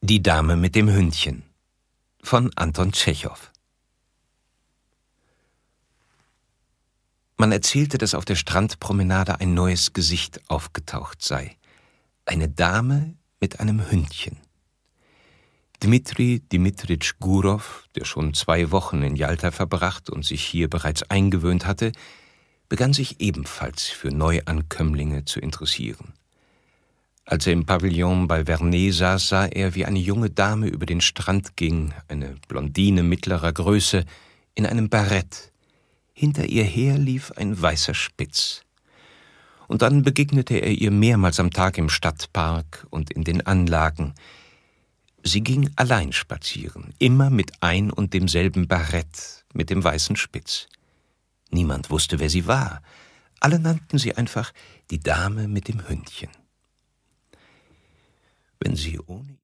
Die Dame mit dem Hündchen von Anton Tschechow. Man erzählte, dass auf der Strandpromenade ein neues Gesicht aufgetaucht sei. Eine Dame mit einem Hündchen. Dmitri Dmitritsch Gurow, der schon 2 Wochen in Jalta verbracht und sich hier bereits eingewöhnt hatte, begann sich ebenfalls für Neuankömmlinge zu interessieren. Als er im Pavillon bei Vernet saß, sah er, wie eine junge Dame über den Strand ging, eine Blondine mittlerer Größe, in einem Barett. Hinter ihr her lief ein weißer Spitz. Und dann begegnete er ihr mehrmals am Tag im Stadtpark und in den Anlagen. Sie ging allein spazieren, immer mit ein und demselben Barett, mit dem weißen Spitz. Niemand wusste, wer sie war. Alle nannten sie einfach die Dame mit dem Hündchen. Wenn sie ohne